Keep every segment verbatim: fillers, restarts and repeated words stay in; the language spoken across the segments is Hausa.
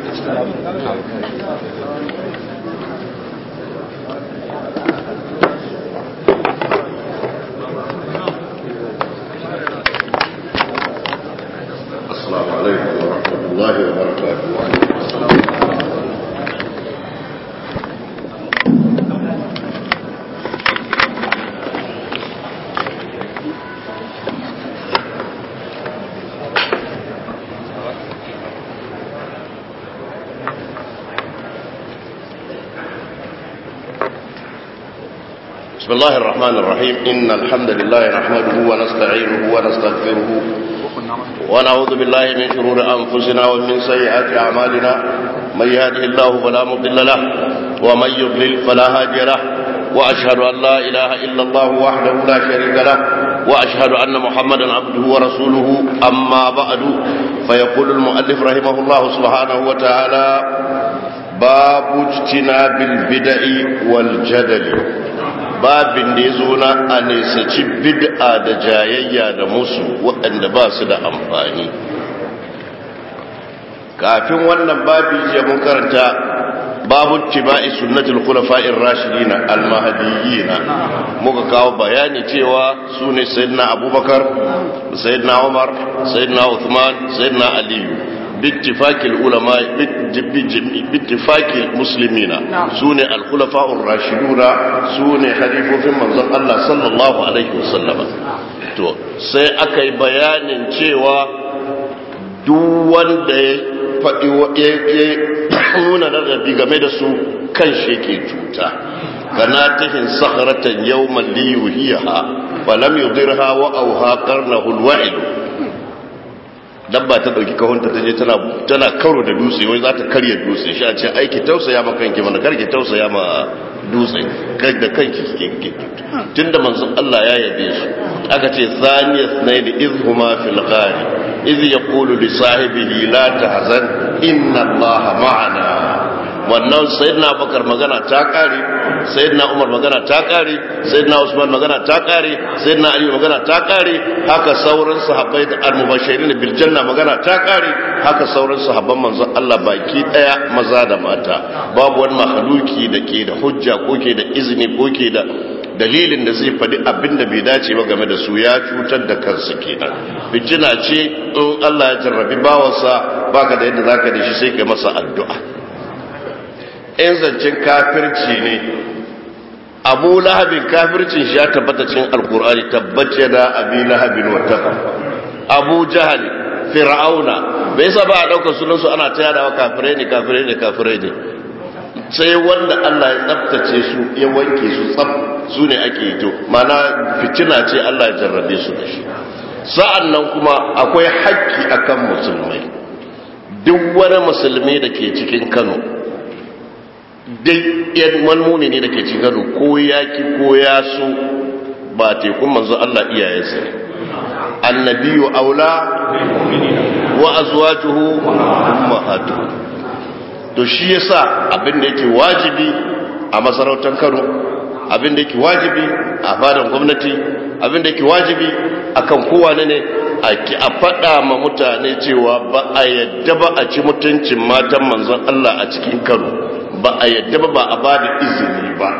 السلام عليكم ورحمة الله وبركاته. بسم الله الرحمن الرحيم. إن الحمد لله نحمده ونستعينه ونستغفره ونعوذ بالله من شرور أنفسنا ومن سيئات أعمالنا. من يهده الله فلا مضل له ومن يضلل فلا هادي له، وأشهد أن لا إله إلا الله وحده لا شريك له، وأشهد أن محمدا عبده ورسوله. أما بعد، فيقول المؤلف رحمه الله سبحانه وتعالى: باب اجتناب البدع والجدل. babin da ya zo na a nesaci bid'a da jayayya da musu waɗanda ba su da amfani. Kafin wannan babi ya mun karanta babu tiba'i sunnatul khulafa'ir rashidin al-mahdiyyin, muka kawo bayani cewa su ne sayyidina Abubakar, sayyidina Umar, sayyidina Uthman, sayyidina Ali باتفاق العلماء باتفاق المسلمين سوني الخلفاء الراشدون سوني خليفه في منزل الله صلى الله عليه وسلم. to sai aka yi bayanin cewa duk wanda ya faɗi ya nuna rarrabi game da su kan shi ke cuta. kana tahin sakharatan yawman liyuhiha falam yudirha wa awha qarnahu alwa'il. dabba ta dauki kahonta ta je tana tana karo da dutse, wai za ta karya dutse, shi a ce aiki tausaya ma kanki mana, karki tausaya ma dutse, kai da kanki kike. tunda manzon Allah ya yabe su, aka ce thaniyas nayd izhuma fil ghari iz yaqulu li sahibihi la tahzan inna Allaha ma'ana. wannan sayyidina Abubakar magana ta kare, sayyidina Umar magana ta kare, sayyidina Usman magana ta kare, sayyidina Ali magana ta kare, haka sauran sahabbai da al-mubashirin bil janna magana ta kare, haka sauran sahabban manzon Allah baki daya maza da mata. babu wani makhluki da ke da hujja ko ke da izini ko ke da dalilin da zai faɗi abin da bai dace ba game da su, ya cutar da kansu kenan. fitina ce in Allah ya jarrabi bawansa baka da yadda zaka da shi sai kai masa addu'a. in zancen kafirci ne, Abu Lahabin kafircin shi ya tabbata cikin alkur'ani, tabbace da Abi Lahabin wa tabba. Abu Jahal, Fir'auna, bai yasa ba a daukar sunansu ana ta yadawa kafirai ne kafirai ne kafirai ne. sai wanda Allah ya tsaftace su ya wanke su tsaf, su ne ake yi to mana fitina ce Allah ya jarrabe su da shi. sa'an nan kuma akwai haƙƙi akan musulmai. duk wani musulmi da ke cikin Kano, duk yan wani mumini da ke cikin Kano, ko ya ki ko ya so, ba tekun manzo Allah iyayensa ne. annabiyu aula wa azwajuhu ummahatuhu. to shi yasa abin da yake wajibi a masarautar Kano, abin da yake wajibi a fadan gwamnati, abin da yake wajibi akan kowane ne a faɗa ma mutane cewa ba a yadda ba a ci mutuncin matan manzon Allah a cikin Kano, ba a yadda ba ba a ba da izini ba.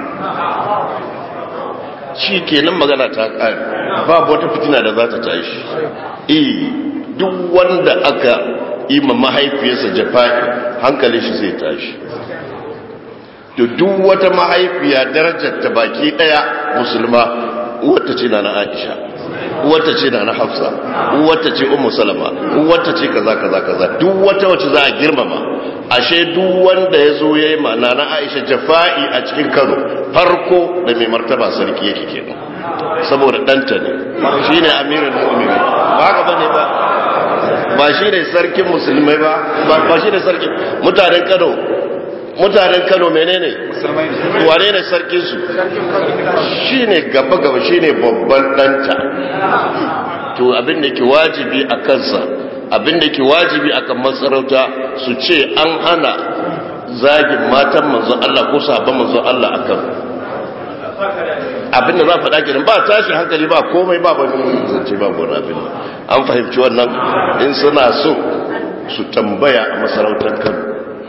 shi kenan magana ta ƙare, babu wata fitina da za ta tashi. eh duk wanda aka yi ma mahaifiyarsa jafa'i hankalin shi zai tashi. to duk wata mahaifiya darajar ta baki daya musulma, wata ce na Aisha, wata ce na Hafsa, wata ce Ummu Salama, wata ce kaza kaza kaza, duk wata wacce za a girmama. ashe duk wanda yazo yayi ma na Aisha jafa'i a cikin Kano, farko da mai martaba sarki yake kenan, saboda danta ne, shine amirul mu'minin. ba haka bane ba ba shi ne sarkin musulmai ba, ba shi ne sarkin mutanen Kano. mutanen Kano menene? wane ne sarkin su? shi ne gaba gaba, shi ne babban danta. to abin da ke wajibi a kansa, abin da ke wajibi a kan masarauta su ce an hana zagin matan manzon Allah ko sahabban manzon Allah a Kano. abin da za a faɗa kenan, ba tashi hankali ba komai, ba wani zance, ba wani abin. an fahimci wannan. in suna so su tambaya a masarautar Kano,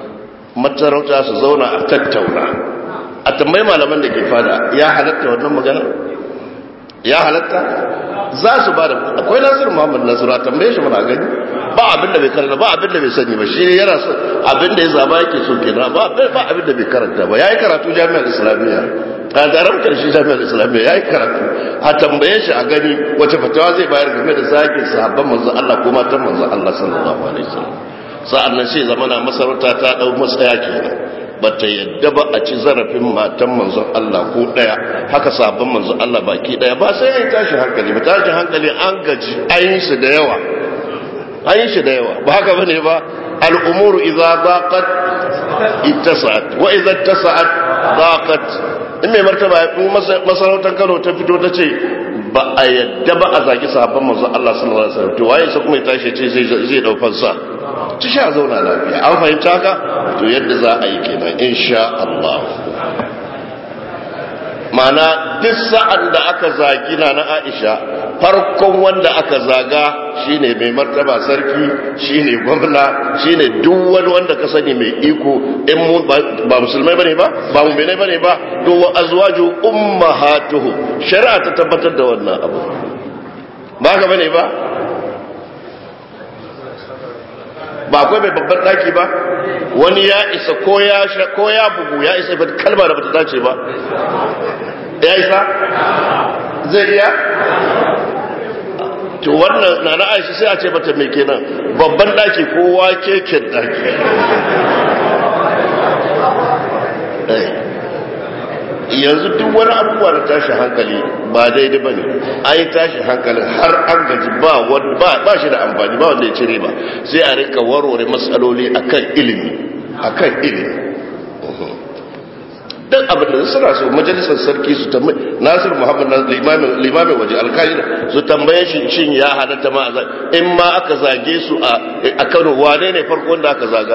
matarauta su zauna a tattauna a tambayi malaman da ke fada ya halatta wannan magana ya halatta za su ba da akwai Nasiru Muhammad Nasiru a tambaye shi mana gani ba abin da bai karanta ba abin da bai sani ba shi yana so abin da ya zaba yake so kenan ba ba abin da bai karanta ba yayi karatu jami'ar islamiyya a daren karshe jami'ar islamiyya yayi karatu a tambaye shi a gani wace fatawa zai bayar game da zagin sahabban manzon Allah ko matan manzon Allah sallallahu alaihi wasallam sa'an nan sai zamana masarauta ta dau matsaya kenan bata yadda ba a ci zarafin matan manzon Allah ko daya haka sahabban manzon Allah baki daya ba sai ai tashi hankali ba tashi hankali an gaji ayin shi da yawa ayin shi da yawa ba haka bane ba al'umuru idza daqat ittasat wa idza ittasat daqat in mai martaba masarautar Kano ta fito ta ce ba a yadda ba a zagi sahabban manzon Allah sallallahu alaihi wasallam to waye sai kuma ya tashi ce zai zai dau fansa ci sha zauna lafiya an fahimta ka to yadda za a yi kenan insha Allah mana duk sa'an da aka zagi na na Aisha farkon wanda aka zaga shine mai martaba sarki shine gwamna shine duk wani wanda ka sani mai iko in mu ba musulmai bane ba ba mu'minai bane ba to wa azwaju ummahatuhum shari'a ta tabbatar da wannan abu ba ga bane ba ba akwai mai babban daki ba wani ya isa ko ya ko ya bugu ya isa fa kalma da bata dace ba ya isa zai iya to wannan nana Aisha sai a ce mata me kenan babban daki ko wake ken daki yanzu duk wani abubuwa da tashi hankali ba daidai ba ne an yi tashi hankalin har an gaji ba shi da amfani ba wanda ya cire ba sai a rinka warware matsaloli akan ilimi akan ilimi dan abin da suna so majalisar sarki su tambaye Nasir Muhammad limamin waje alkaida su tambaye shi shin ya halatta ma in ma aka zage su a Kano wane ne farko wanda aka zaga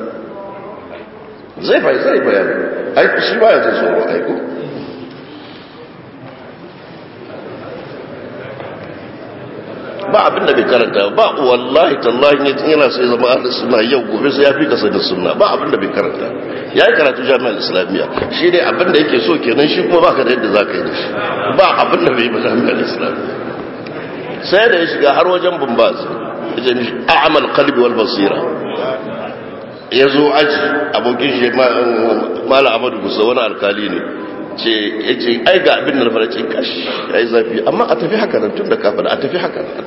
zai fa zai bayani ai shi ba ya jin tsoro ai ko ba abin da bai karanta ba wallahi tallahi yana sai zama ahlus sunna yau gobe sai ya fi kasa da sunna ba abin da bai karanta yayi karatu jami'ar islamiyya shi dai abin da yake so kenan shi kuma baka da yadda zaka yi da shi ba abin da bai ba jami'ar islamiyya sai da ya shiga har wajen bumbaz yace mishi a'mal qalbi wal basira ya zo aji abokin shi mala amadu gusa wani alkali ne ce ya ce ai ga abin da fara ce kashi ya yi zafi amma a tafi haka nan tun da kafin a tafi haka nan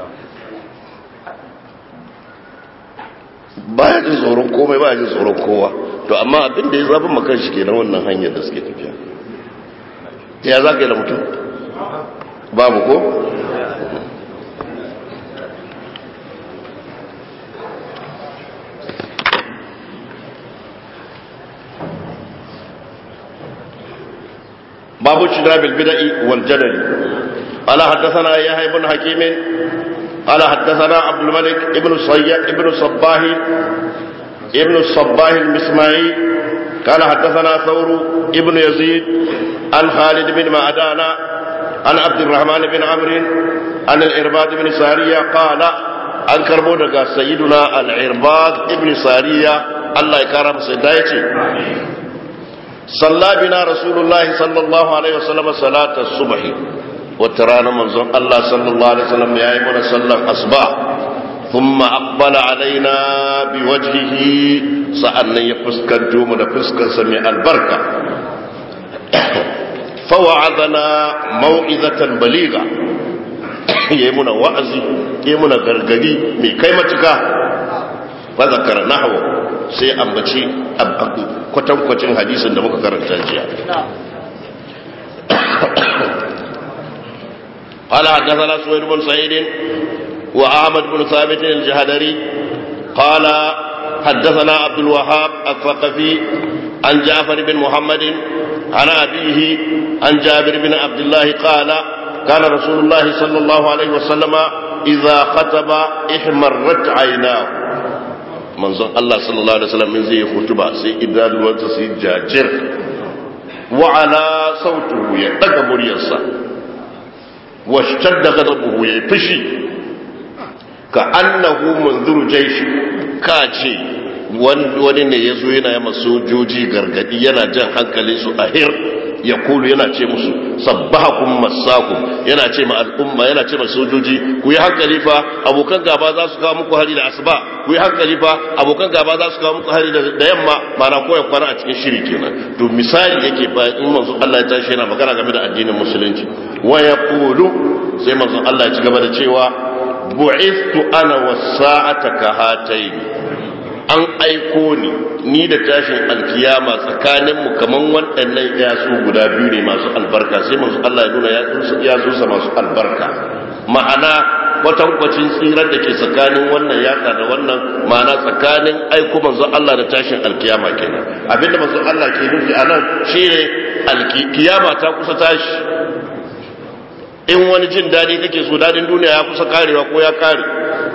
ba ya jin tsoron komai ba ya jin tsoron kowa to amma abin da ya zafin makan shi ke na wannan hanyar da suke tafiya ya za ka yi da mutum babu ko باب اجتناب البدع والجدل قال حدثنا يحيى بن حكيم قال حدثنا عبد الملك ابن صياد ابن صباح ابن الصباح المسمعي قال حدثنا ثور ابن يزيد عن خالد بن معدان عن عبد الرحمن بن عمرو عن العرباض بن سارية قال عن كربونك سيدنا العرباض ابن سارية الله يكرم سيدايتي صلى بنا رسول الله صلى الله عليه وسلم صلاة الصبح وترانا منظر الله صلى الله عليه وسلم يا إيمان صلى الأصباح ثم أقبل علينا بوجهه سألنا يفسكن توم نفسكن سمع البركة فوعظنا موعظة بليغة يمنا وعزي يمنا غرغدي مي كيمتك فذكر نحوه sai ambaci kwatankwacin hadisin da muka karanta jiya قال حدثنا سويد بن سعيد وأحمد بن ثابت الجهدري قال حدثنا عبد الوهاب الثقفي عن جعفر بن محمد عن أبيه عن جابر بن عبد الله قال كان رسول الله صلى الله عليه وسلم إذا خطب احمرت عيناه manzon Allah sallallahu alaihi wasallam in zai hutuba sai idanuwansa sai jajir wa ala sautuhu ya daga muryarsa wa shtadda ghadabuhu ya fishi ka annahu munziru jayshi ka ce wani ne ya zo yana yama sojoji gargadi yana jan hankali su a hir ya kulu yana ce musu sabbahakum masakum yana ce ma al'umma yana ce ma sojoji ku yi hankali fa abokan gaba za su kawo muku hari da asuba ku yi hankali fa abokan gaba za su kawo muku hari da yamma mana ko ya kwana a cikin shiri kenan to misali yake ba in manzo Allah ya tashi yana magana game da addinin musulunci wa yaqulu sai manzo Allah ya ci gaba da cewa bu'ithtu ana was-sa'ata kahatayn an aiko ni ni da tashin alkiyama tsakaninmu kaman waɗannan yasu guda biyu ne masu albarka sai manzo Allah ya nuna yasu masu albarka ma'ana kwatankwacin tsirar da ke tsakanin wannan yatsa da wannan ma'ana tsakanin aiko manzo Allah da tashin alkiyama kenan abinda manzo Allah ke nufi anan shine alkiyama ta kusa tashi in wani jin dadi kake so dadin duniya ya kusa karewa ko ya kare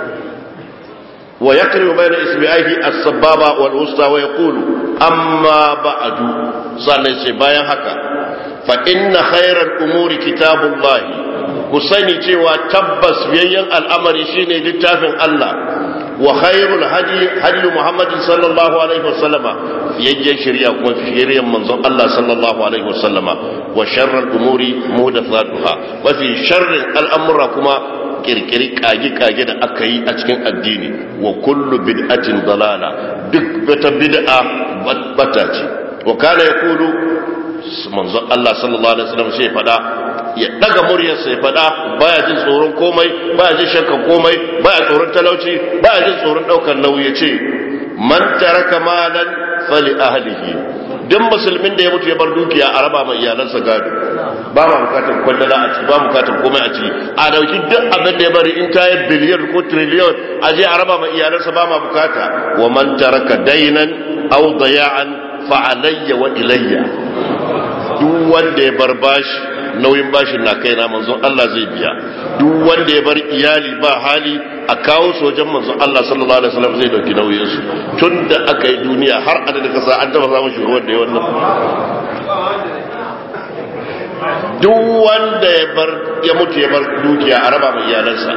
ويقرب بين إسبوعيه السبابة والوسطى ويقول أما بعد صلى بايا هكا فإن خير الأمور كتاب الله كسني تيوى تبس بيين الأمر شيني للتافن الله وخير الهدي هدي محمد صلى الله عليه وسلم يجي شريعة وفي منظر الله صلى الله عليه وسلم وشر الأمور محدثاتها وفي شر الأمر كما kirkiri kage-kage da aka yi a cikin addini wa kullu bid'atin dalala duk bata bid'a bata ce wa kana yaqulu manzo Allah sallallahu alaihi wasallam sai fada ya daga muryar sai fada baya jin tsoron komai baya jin shakka komai baya tsoron talauci baya jin tsoron daukar nauyi ce man taraka malan fali ahlihi duk musulmin da ya mutu ya bar dukiya a raba mai iyalansa gado ba ma bukatar kwandala a ciki ba bukatar komai a ciki a dauki duk abin da ya bari in ta yi biliyan ko triliyon a je a raba mai iyalansa ba ma bukata wa man taraka dainan aw daya'an fa alayya wa ilayya duk wanda ya bar bashi nauyin bashin na kaina manzon Allah zai biya duk wanda ya bar iyali ba hali a kawo su wajen manzon Allah sallallahu alaihi wasallam zai dauki nauyin su tunda aka yi duniya har adadin kasa an taba samun shugaban da ya wannan duk wanda ya bar ya mutu ya bar dukiya a raba mai iyalansa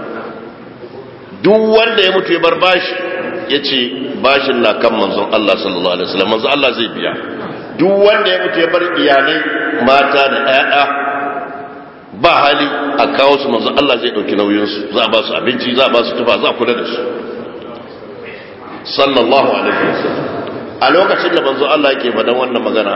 duk wanda ya mutu ya bar bashi yace bashin na kan manzon Allah sallallahu alaihi wasallam manzon Allah zai biya duk wanda ya mutu ya bar iyalai mata da ƴaƴa ba hali a kawo su manzon Allah zai dauki nauyin su za a ba su abinci za a ba su tufa za a kula da su sallallahu alaihi wasallam a lokacin da manzon Allah yake faɗan wannan magana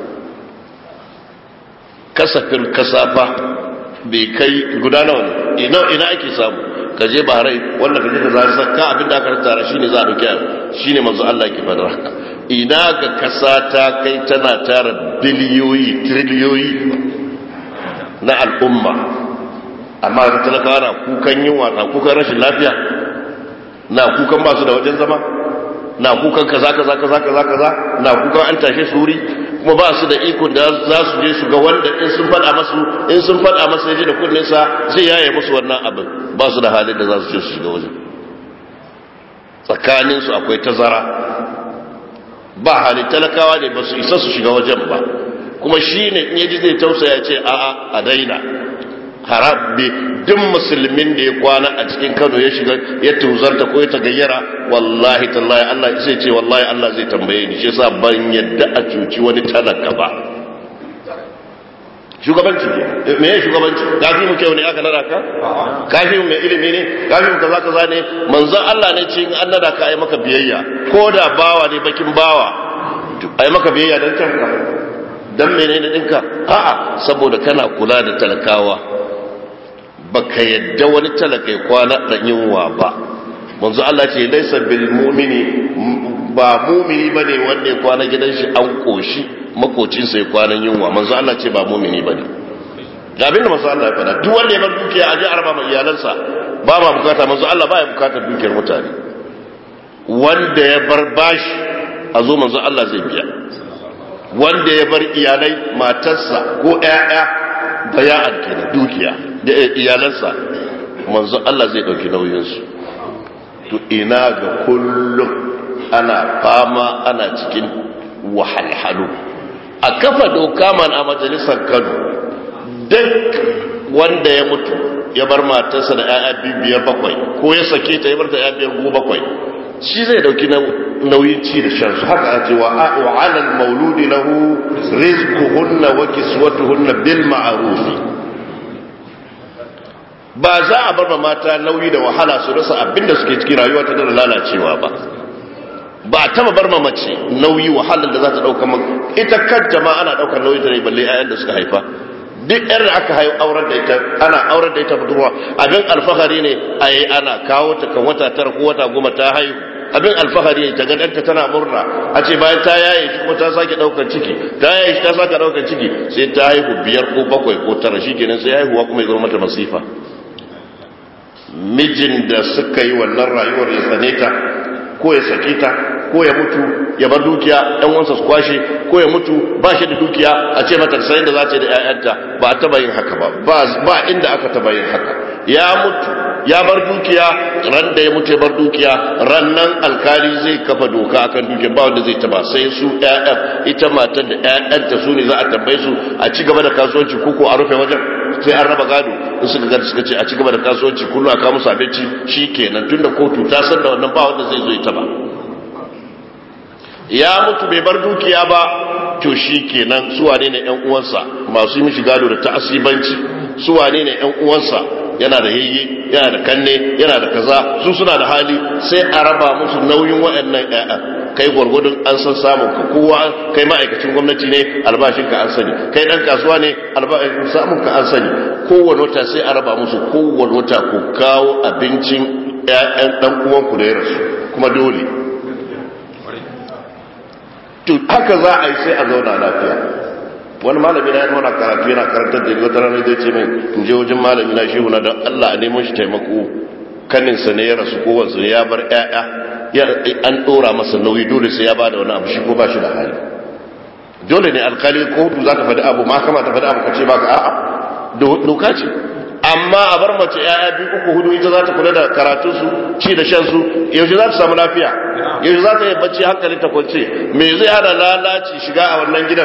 kasafin kasafa bai kai guda nawa ne ina ina ake samu ka je Bahrain wanda kaje ka zai zakka abinda aka tara shine za a dauki shine manzo Allah yake fadar haka ina ga kasa ta kai tana tara biliyoyi triliyoyi na al'umma amma da talakawa na kukan yunwa na kukan rashin lafiya na kukan ba su da wajen zama na kukan kaza kaza kaza kaza kaza na kukan an tashe suri kuma ba su da iko da za su je su ga wanda in sun faɗa masu in sun faɗa masa yaji da kunnen sa zai yaye musu wannan abin ba su da halin da za su je su shiga wajen tsakanin su akwai tazara ba hali talakawa ne ba su isa su shiga wajen ba kuma shine in yaji zai tausaya ce a'a a daina harabbe duk musulmin da ya kwana a cikin Kano ya shiga ya tuzarta ko ya tagayyara wallahi tallahi Allah sai ce wallahi Allah zai tambaye ni shi yasa ban yadda a cuci wani talaka ba shugabanci ne me ya shugabanci kafi mu kyau ne aka nada ka kafi mu mai ilimi ne kafi mu kaza kaza ne manzon Allah ne ce in an nada ka ai maka biyayya ko da bawa ne bakin bawa ai maka biyayya dan kanka dan menene dinka a'a saboda kana kula da talakawa baka yadda wani talakai kwana da yunwa ba manzo Allah ce laysa bil mu'mini ba mu'mini bane wanda ya kwana gidan shi an koshi makocin sai kwanan yunwa manzo Allah ce ba mu'mini bane ga abinda manzo Allah ya fada duk wanda ya bar dukiya aje araba mai iyalansa ba ma bukata manzo Allah ba ya bukatar dukiyar mutane wanda ya bar bashi a zo manzo Allah zai biya wanda ya bar iyalai matarsa ko ƴaƴa baya'an kenan dukiya da iyalansa manzo Allah zai dauki nauyin su to ina ga kullum ana fama ana cikin wahalhalu a kafa doka man a majalisar Kano duk wanda ya mutu ya bar matarsa da ƴaƴa biyar bakwai ko ya sake ta ya bar ta ƴaƴa biyar ko bakwai shi zai dauki nauyin ci da shan su haka a cewa wa alal mauludi lahu rizquhunna wa kiswatuhunna bil ma'ruf ba za a bar mata nauyi da wahala su rasa abinda suke cikin rayuwa ta da lalacewa ba ba a taba bar mace nauyi wahalar da za ta dauka ita kanta ma ana daukar nauyi ta ne balle ayan da suka haifa duk yar da aka haihu auren da ita ana auren da ita budurwa abin alfahari ne ai ana kawo ta kan wata tara ko wata goma ta haihu abin alfahari ne ta ga danta tana murna a ce bayan ta yaye shi kuma ta sake daukar ciki ta yaye shi ta sake daukar ciki sai ta haihu biyar ko bakwai ko tara shikenan sai haihuwa kuma ya zama mata masifa mijin da suka yi wannan rayuwar ya tsane ta ko ya sake ta ko ya mutu ya bar dukiya ɗan wansa su kwashe ko ya mutu ba shi da dukiya a ce mata sai da za ta yi da ƴaƴanta ba a taba yin haka ba ba inda aka taba yin haka ya mutu ya bar dukiya ran da ya mutu ya bar dukiya ran nan alkali zai kafa doka akan dukiya ba wanda zai taba sai su ƴaƴan ita matar da ƴaƴanta su ne za a tambaye su a ci gaba da kasuwanci ko a rufe wajen sai an raba gado in suka ga suka ce a ci gaba da kasuwanci kullu a kawo musu abinci shikenan tunda kotu ta san da wannan ba wanda zai zo ya taba ya mutu bai bar dukiya ba to shikenan su wane ne ƴan uwansa masu yi mishi gado da ta'asibanci su wane ne ƴan uwansa yana da yayye yana da kanne yana da kaza su suna da hali sai a raba musu nauyin waɗannan ƴaƴa kai gwargwadon an san samun ka kowa kai ma'aikacin gwamnati ne albashin ka an sani kai dan kasuwa ne albashin samun ka an sani kowane wata sai a raba musu kowane wata ku kawo abincin ƴaƴan dan uwanku da ya rasu kuma dole to haka za a yi sai a zauna lafiya wani malami na yana karatu yana karantar da wata ranar zai ce mai in je wajen malami na shehu na don Allah a neman shi taimako kaninsa ne ya rasu kowansu ne ya bar ƴaƴa an ɗora masa nauyi dole sai ya bada wani abu shi ko ba shi da hali dole ne alkali ko hutu za ta faɗi abu ma kama ta faɗi abu ka ce ba ka a'a doka ce amma a bar mace ƴaƴa biyu uku hudu ita za ta kula da karatunsu ci da shan su yaushe za ta samu lafiya yaushe za ta yi bacci hankali ta kwance me zai hada lalaci shiga a wannan gidan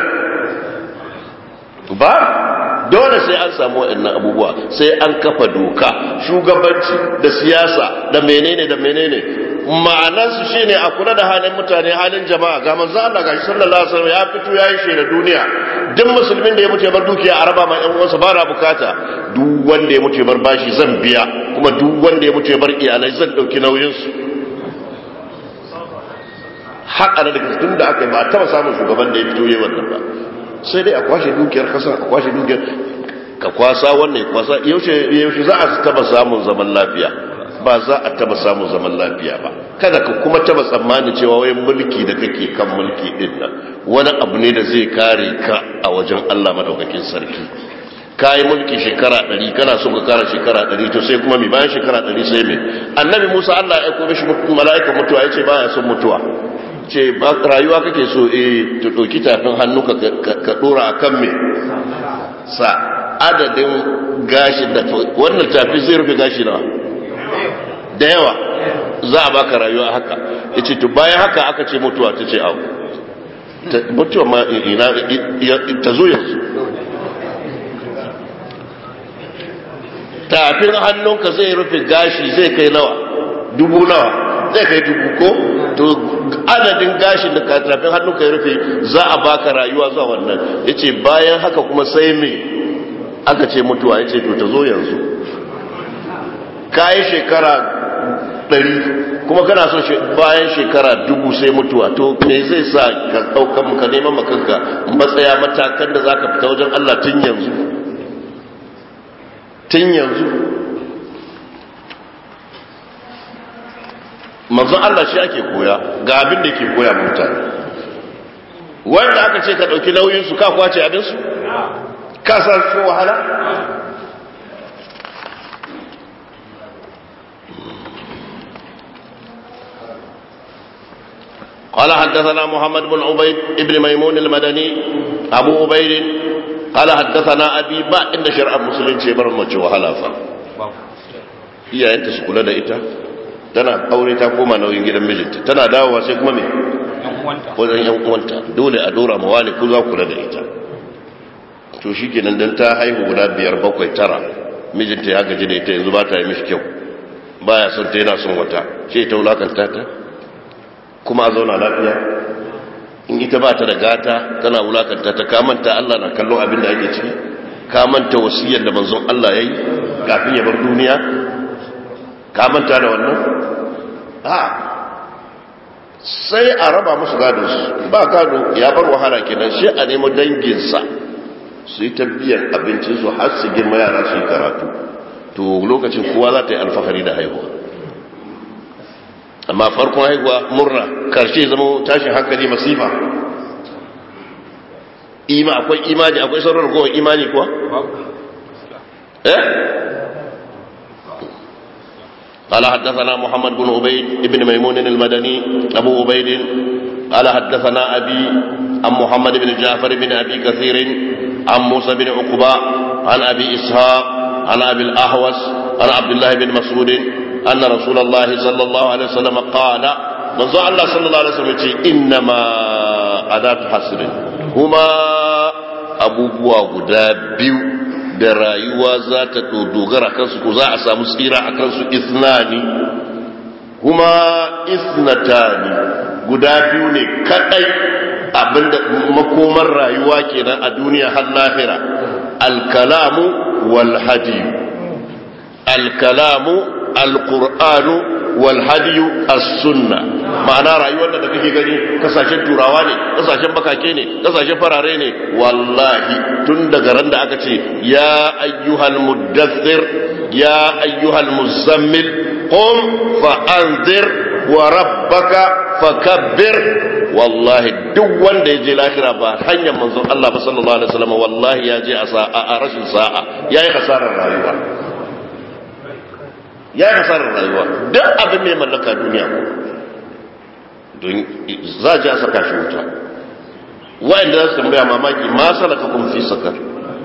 ba dole sai an samu waɗannan abubuwa sai an kafa doka shugabanci da siyasa da menene da menene ma'anarsu shine a kula da halin mutane halin jama'a ga manzo Allah gashi sallallahu alaihi wasallam ya fito yayi shi da duniya duk musulmin da ya mutu ya bar dukiya a raba ma ƴan uwansa ba na bukata duk wanda ya mutu ya bar bashi zan biya kuma duk wanda ya mutu ya bar iyalai zan dauki nauyin su haka da daga tun da aka yi ba a taba samun shugaban da ya fito yayi wannan ba sai dai a kwashe dukiyar kasa a kwashe dukiyar ka kwasa wannan ya kwasa yaushe yaushe za a taba samun zaman lafiya ba za a taba samun zaman lafiya ba kada ka kuma taba tsammanin cewa wai mulki da kake kan mulki din nan wani abu ne da zai kare ka a wajen Allah madaukakin sarki kai mulki shekara ɗari kana so ka kara shekara ɗari to sai kuma mi bayan shekara ɗari sai me annabi Musa Allah ya aika mishi mala'ika mutuwa yace baya son mutuwa ce ba rayuwa kake so eh to doki tafin hannu ka ka dora akan me sa adadin gashi da wannan tafi zai rufe gashi nawa da yawa za a baka rayuwa haka yace to bayan haka aka ce mutuwa ta ce abu mutuwa ma ina ta zo yanzu tafin hannunka zai rufe gashi zai kai nawa dubu nawa zai kai dubu ko to adadin gashin da tafin hannunka ya rufe za a baka rayuwa zuwa wannan yace bayan haka kuma sai me aka ce mutuwa yace to ta zo yanzu kai shekara ɗari kuma kana so bayan shekara dubu sai mutuwa to me zai sa ka ɗaukan ka neman makanka matsaya matakan da zaka fita wajen Allah tun yanzu tun yanzu manzon Allah shi ake koya ga abin da ke koya mutane wanda aka ce ka ɗauki nauyinsu ka kwace abinsu ka sa su wahala قال حدثنا محمد بن عبيد ابن ميمون المدني أبو عبيد قال حدثنا أبي با إن شرع المسلمين شبر المجو وحلافا هي أنت سكولة إتا tana aure ta koma nauyin gidan mijinta tana dawowa sai kuma me wajen yan uwanta dole a dora mawali ku za kula da ita to shikenan dan ta haihu guda biyar bakwai tara mijinta ya gaji da ita yanzu ba ta yi mishi kyau baya son ta yana son wata ce ta wulakanta ta kuma a zauna lafiya. In ita ba ta da gata tana wulakanta ta kamanta Allah na kallon abin da ake ciki, kamanta wasiyar da manzon Allah ya yi kafin ya bar duniya, kamanta da wannan ha sai a raba musu gado su ba gado ya bar wahala kenan, shi a nemo danginsa su yi tabbiyar abincinsu har su girma yara su yi karatu, to lokacin kowa za ta yi alfahari da haihuwa. Amma farkon haihuwa murna, karshe zama tashin hankali masifa. Ima akwai imani, akwai sauran ragowar imani kuwa? eh قال حدثنا محمد بن عبيد بن ميمون المدني أبو عبيد قال حدثنا أبي عن محمد بن جعفر بن أبي كثير عن موسى بن عقبة عن أبي إسحاق عن أبي الأحوص عن عبد الله بن مسعود أن رسول الله صلى الله عليه وسلم قال من ظن الله صلى الله عليه وسلم إنما أداة حسر هما أبو بوا غدابيو da rayuwa za ta dogara kansu ko za a samu tsira a kansu isnani kuma isnatani guda biyu ne kadai abinda makomar rayuwa kenan a duniya har lahira, alkalamu wal hadiyu. Alkalamu alqur'anu wal hadiyu as-sunna. Ma'ana rayuwar da kake gani kasashen turawa ne, kasashen bakake ne, kasashen farare ne, wallahi tun daga ran da aka ce ya ayyuhal muddathir ya ayyuhal muzammil qum fa anzir wa rabbaka fakabbir, wallahi duk wanda ya je lahira ba hanyar manzon Allah ba sallallahu alaihi wasallam, wallahi ya je a sa'a a rashin sa'a, yayi kasarar rayuwa, yayi kasarar rayuwa. Duk abin mai mallaka duniya ko don za a ji a saka shi wuta. wa'anda za su tambaya mamaki ma salaka kun fi sakar,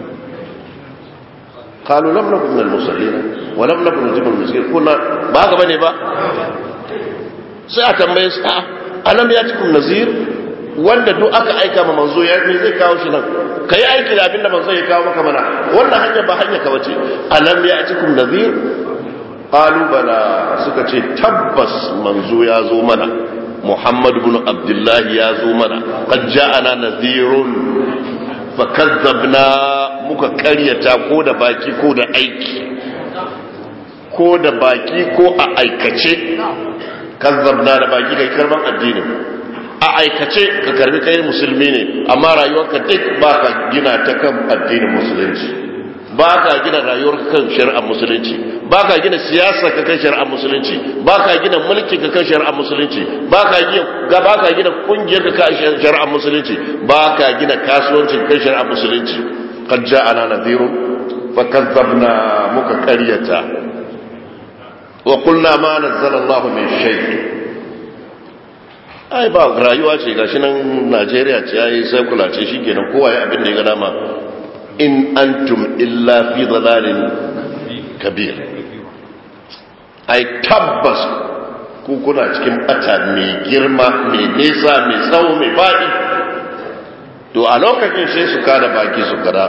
qalu lam nakun min al-musallin wa lam nakun nujibul miskin, kuna ba ga bane ba sai a tambaye su a alam yatikum nazir, wanda duk aka aika ma manzo ya ne zai kawo shi nan, kai aiki da abinda manzo ya kawo maka mana, wannan hanya ba hanya ka bace. Alam yatikum nazir, qalu bala, suka ce tabbas manzo ya zo mana, Muhammad ibn Abdullah ya zo mana, qad ja'ana nadhirun fakazzabna, muka karyata ko da baki ko da aiki, ko da baki ko a aikace. Kazzabna da baki kai karban addinin, a aikace ka karbi kai musulmi ne, amma rayuwarka duk baka gina ta kan addinin musulunci, baka gina rayuwarka kan shari'ar musulunci, baka gina siyasa ka kan shari'ar musulunci, baka gina mulki ka kan shari'ar musulunci, baka gina ga baka gina kungiyar ka kan shari'ar musulunci, baka gina kasuwanci kan shari'ar musulunci. Qad ja'ana nadhirun fakazzabna, muka qaryata wa qulna ma nazzala Allahu min shay. ai ba rayuwa ce gashi nan Najeriya ce yayi sai kula ce shikenan kowa ya abin da ya ga dama. In antum illa fi dhalalin kabir, ai tabbas ku kuna cikin bata mai girma, mai nesa, mai tsawo, mai fadi. To a lokacin sai su kada baki su kada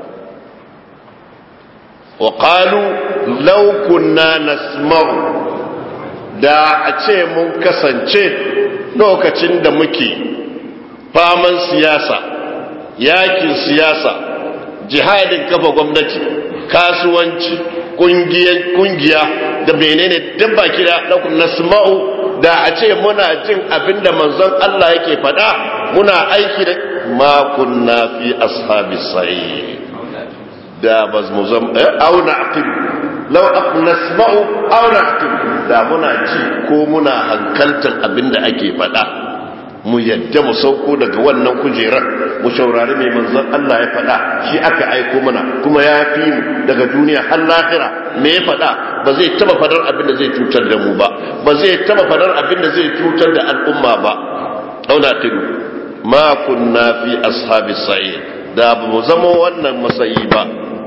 wa qalu law kunna nasma'u, da a ce mun kasance lokacin da muke faman siyasa, yakin siyasa, jihadin kafa gwamnati, kasuwanci, kungiya da menene duk baki da daukun nasma'u, da a ce muna jin abinda manzon Allah yake faɗa, muna aiki da ma kunna fi ashabis sa'id, da baz muzam au na'qil law nasma'u aw na'qil, da muna ji ko muna hankaltar abinda ake faɗa, mu yadda mu sauko daga wannan kujerar mu shaurari mai manzon Allah ya faɗa, shi aka aiko mana kuma ya fi mu daga duniya har lahira. Me ya faɗa? Ba zai taba fadar abin da zai cutar da mu ba, ba zai taba fadar abin da zai cutar da al'umma ba. Auna tilu ma kunna fi ashabis sa'id, da ba mu zama wannan masayi ba.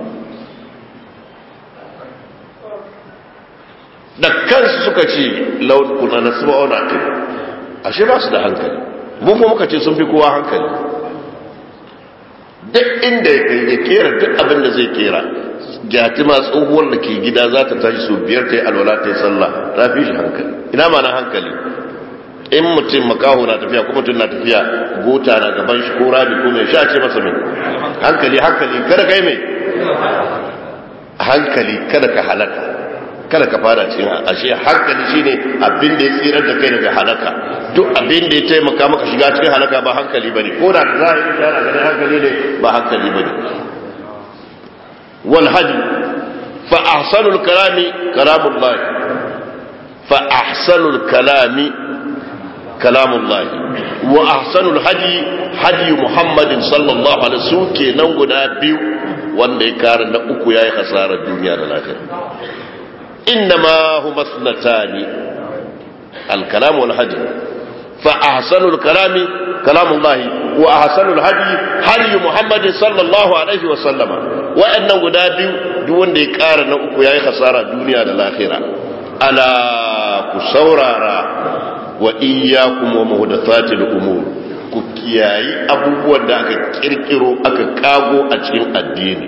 Da kansu suka ce law kunna nasma'u naqil, ashe ba su da hankali. Mu kuma muka ce sun fi kowa hankali. Duk inda ya kai ya kera duk abin da zai kera, jatima tsohuwar da ke gida za ta tashi sau biyar ta yi alwala ta yi sallah, ta fi shi hankali. Ina ma na hankali? in mutum makaho na tafiya kuma mutum na tafiya gota na gaban shi ko rami ko mai sha ce masa mai hankali hankali kada kai mai hankali kada ka halaka kada ka fara cikin ashe hankali shine abin da ya tsirar da kai daga halaka duk abin da ya taimaka maka shiga cikin halaka ba hankali bane ko da zahiri shara ganin hankali ne ba hankali bane wal hadi fa ahsanul kalami kalamullah fa ahsanul kalami kalamullah wa ahsanul hadi hadi muhammadin sallallahu alaihi wasallam kenan guda biyu wanda ya kare na uku yayi hasarar duniya da lafiya إنما هما اثنتان الكلام والهدي فأحسن الكلام كلام الله وأحسن الهدي هدي محمد صلى الله عليه وسلم وأنه قدابي دون ديكار نأكو ياي خسارة الدنيا للآخرة ألا كسورارا وإياكم ومهدثات الأمور كياي أبوه داك كيركيرو أكا كاغو أجين الدين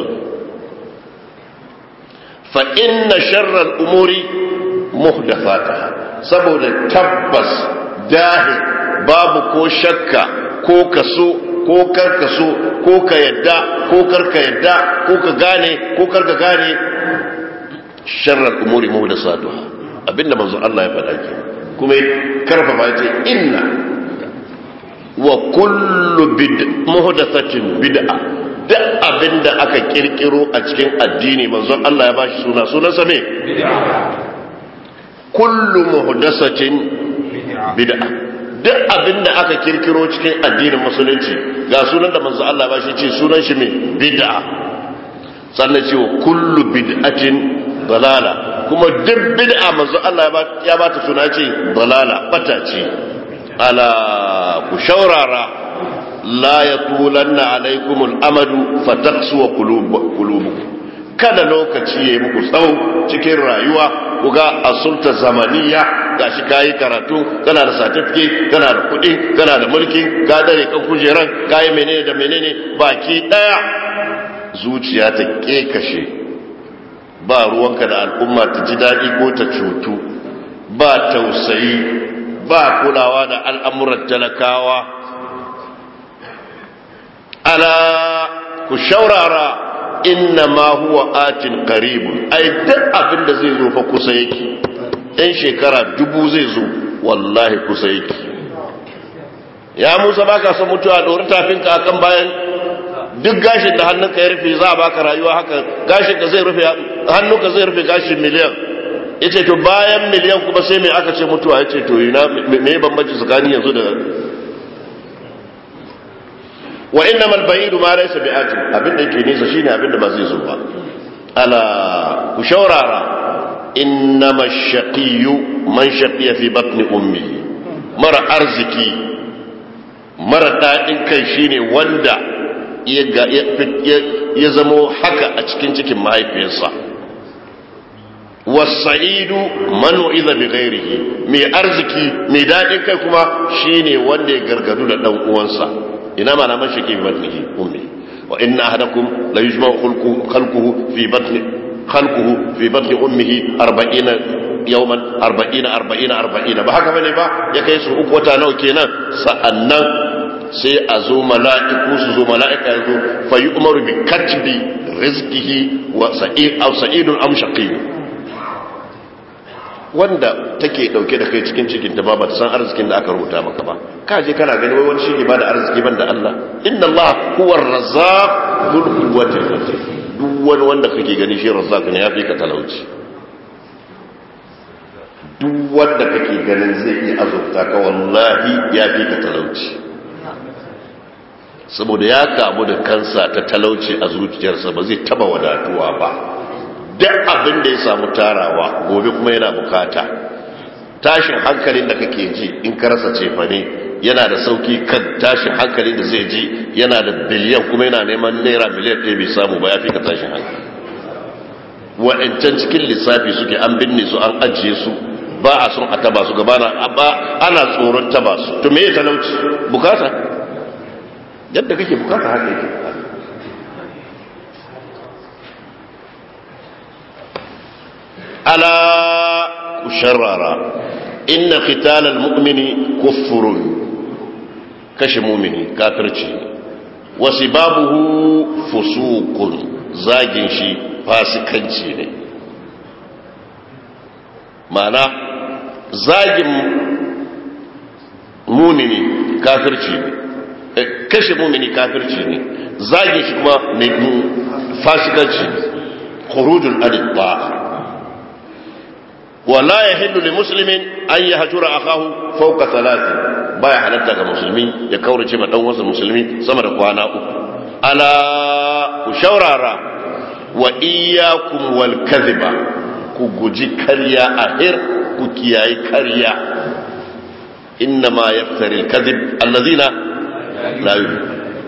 فإن شر الأمور محدثاتها سبب تبس داهي باب كو شكا كو كسو كو كركسو كو كيدا كو كرك يدا كو كغاني كو كرك غاني شر الأمور محدثاتها abinda manzo Allah ya faɗa ke kuma karfafa yace inna wa kullu bid muhdathatin bid'a duk abin da aka kirkiro a cikin addini manzon Allah ya bashi suna sunansa me kullu muhdathatin bid'a duk abin da aka kirkiro cikin addinin musulunci ga sunan da manzon Allah ya bashi ce sunan shi me bid'a sannan ce kullu bid'atin dalala kuma duk bid'a manzon Allah ya ba ta suna ce dalala bata ce ala ku shaurara la ya tulanna alaikumul amadu fataksuwa kulubu kada lokaci ya yi muku tsawo cikin rayuwa ku ga asulta zamaniya ga shi kayi karatu kana da certificate kana da kuɗi kana da mulki ka dare kan kujeran kayi menene da menene baki daya zuciya ta kekashe ba ruwanka da al'umma ta ji daɗi ko ta cutu ba tausayi ba kulawa da al'amuran talakawa ala ku shaurara inna ma huwa atin qaribun ai duk abin da zai zo fa kusa yake in shekara dubu zai zo wallahi kusa yake ya Musa baka son mutuwa dori tafinka akan bayan duk gashin da hannunka ya rufe za a baka rayuwa haka gashin ka zai rufe hannunka zai rufe gashin miliyan yace to bayan miliyan kuma sai me aka ce mutuwa yace to ina me bambanci tsakanin yanzu da wa innamal ba'idu ma laysa bi'atin abinda yake nisa shine abinda ba zai zo ba ala ku shaurara innamash shaqiyyu man shaqiya fi batni ummi mara arziki mara dadin kai shine wanda ya zamo haka a cikin cikin mahaifiyarsa wasa'idu man u'iza bi ghairihi mai arziki mai dadin kai kuma shine wanda ya gargadu da dan uwansa ina ma na man shaki bi batnihi ummi wa inna ahadakum la yujma'u khalquhu khalquhu fi batni khalquhu fi batni ummihi arba'ina yawman arba'ina arba'ina arba'ina ba haka bane ba ya kai su uku wata nawa kenan sa'annan sai a zo mala'iku su zo mala'ika ya zo fa yu'maru bi katbi rizqihi wa sa'id aw sa'idun am shaqiyyu wanda take dauke da kai cikin cikin ta ba ba ta san arzikin da aka rubuta maka ba ka je kana gani wai wani shi ba da arziki banda Allah inna Allah huwa ar-razzaq dhul quwwati al-matin duk wani wanda kake gani shi razzaq ne yafi ka talauci duk wanda kake ganin zai yi azurta ka wallahi yafi ka talauci saboda ya kamu da kansa ta talauci a zuciyarsa ba zai taba wadatuwa ba duk abin da ya samu tarawa gobe kuma yana bukata tashin hankalin da kake ji in ka rasa cefa ne yana da sauki kan tashin hankalin da zai ji yana da biliyan kuma yana neman naira miliyan ɗaya bai samu ba ya fi ka tashin hankali wa'ancan cikin lissafi suke an binne su an ajiye su ba a son a taba su gabana ana tsoron taba su to me ya talauci bukata yadda kake bukata haka yake ala kusharrara inna qitalal mu'mini kufrun kashe mu'mini kafirci wa sibabuhu fusuqun zagin shi fasikanci ne ma'ana zagin mu'mini kafirci ne kashe mu'mini kafirci ne zagin shi kuma ne fasikanci khurujul adilla ولا يحل لمسلم أن يهجر أخاه فوق ثلاث بايا حلتا كمسلمين يكور جمع دوس المسلمين سمر قوانا ألا وشورارا وإياكم والكذب كوجي كريا أهر كوكياي كريا إنما يفتري الكذب الذين لا يؤمنون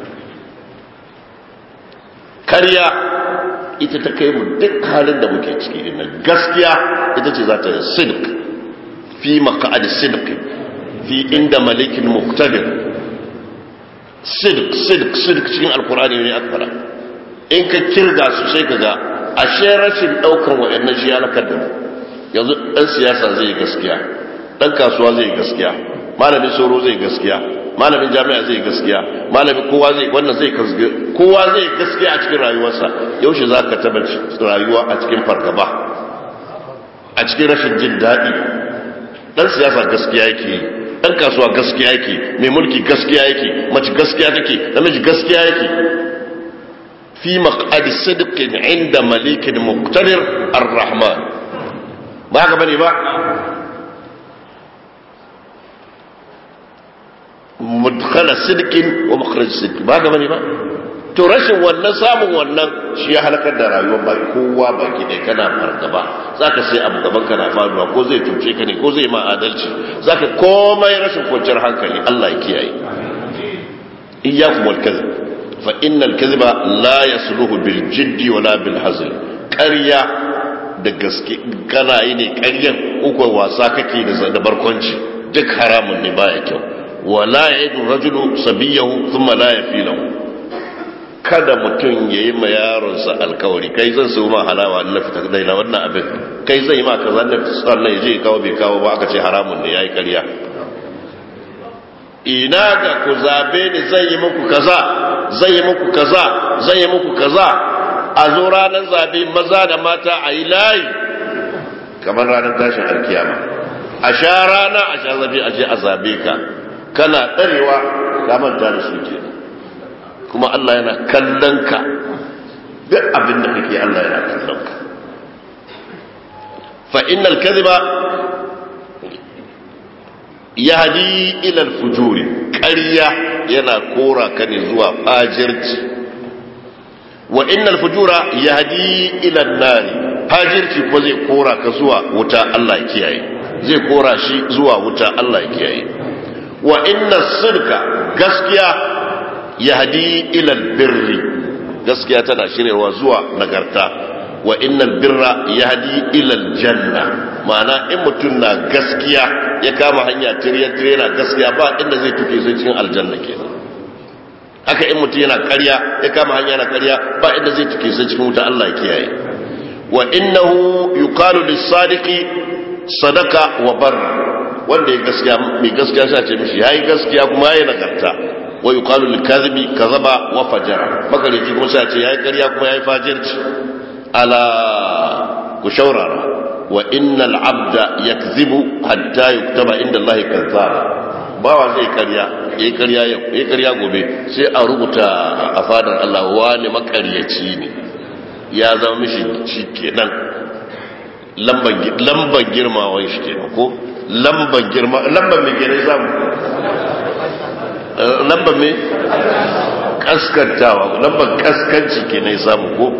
كريا ita ta kai mu duk halin da muke ciki dinnan gaskiya ita ce za ta sidq fi maq'ad sidq fi inda malikin muqtadir sidq sidq sidq cikin alqur'ani ne aka fara in ka kirga su sai kaga ashe rashin daukar wayannan shi halakar da yanzu dan siyasa zai gaskiya dan kasuwa zai gaskiya malamin soro zai gaskiya malamin jami'a zai gaskiya malamin kowa zai wannan zai gaskiya kowa zai gaskiya a cikin rayuwarsa yaushe zaka tabbaci rayuwa a cikin fargaba a cikin rashin jin daɗi dan siyasa gaskiya yake dan kasuwa gaskiya yake mai mulki gaskiya yake mace gaskiya take namiji gaskiya yake fi maq'ad sidqin 'inda malikin muqtadir ar-rahman ba haka bane ba mudkhala sidqin wa makhraj sidq ba ga bane ba to rashin wannan samun wannan shi ya halakar da rayuwar ba kowa baki dai kana fargaba zaka sai abu gaban kana faruwa ko zai tuce ka ne ko zai ma adalci zaka komai rashin kwanciyar hankali Allah ya kiyaye iyyakum wal kadhib fa innal kadhiba la yasluhu bil jiddi wala bil hazl ƙarya da gaske kana yi ne ƙaryan uku wasa kake da barkwanci duk haramun ne baya kyau wala ya'idu rajulu sabiyahu thumma la yafilahu kada mutum yayi ma yaronsa alkawari kai zan so ma halawa na fita dai na wannan abin kai zai ma kaza na sallan yaje kawo bai kawo ba aka ce haramun ne yayi ƙarya ina ga ku zabe ni zai yi muku kaza zai yi muku kaza zai yi muku kaza a zo ranar zabe maza da mata a yi layi kamar ranar tashin alkiyama a sha rana a sha zabe a je a zabe ka kana tsarewa ka manta da su ke kuma Allah yana kallon ka duk abin da kake Allah yana kallon ka fa innal kadhiba yahdi ila al-fujur ƙarya yana kora ka ne zuwa fajirci wa innal fujura yahdi ila an-nar fajirci ko zai kora ka zuwa wuta Allah ya kiyaye zai kora shi zuwa wuta Allah ya kiyaye wa inna sirka gaskiya yahdi ila albirri gaskiya tana shirewa zuwa nagarta wa innal birra yahdi ila aljanna ma'ana in mutum na gaskiya ya kama hanya tiryan tiryan gaskiya ba inda zai tuke sai cikin aljanna kenan haka in mutum yana ƙarya ya kama hanya na ƙarya ba inda zai tuke sai cikin wuta Allah ya kiyaye wa innahu yuqalu lis-sadiqi sadaqa wa barra wanda ya gaskiya mai gaskiya sai ce mishi yayi gaskiya kuma yayi nagarta wa yuqalu lil kadhibi kadhaba wa fajara makarici kuma sai ce yayi ƙarya kuma yayi fajirci ala ku shaurara wa innal abda yakdhibu hatta yuktaba inda Allah kadhaba bawa zai ƙarya yayi ƙarya yau yayi ƙarya gobe sai a rubuta a fadar Allah wani makaryaci ne ya zama mishi shikenan lamban lamban girmawan shi kenan ko lamban girma lamban mai gere zamu lamban mai kaskantawa lamban kaskanci ke ne samu ko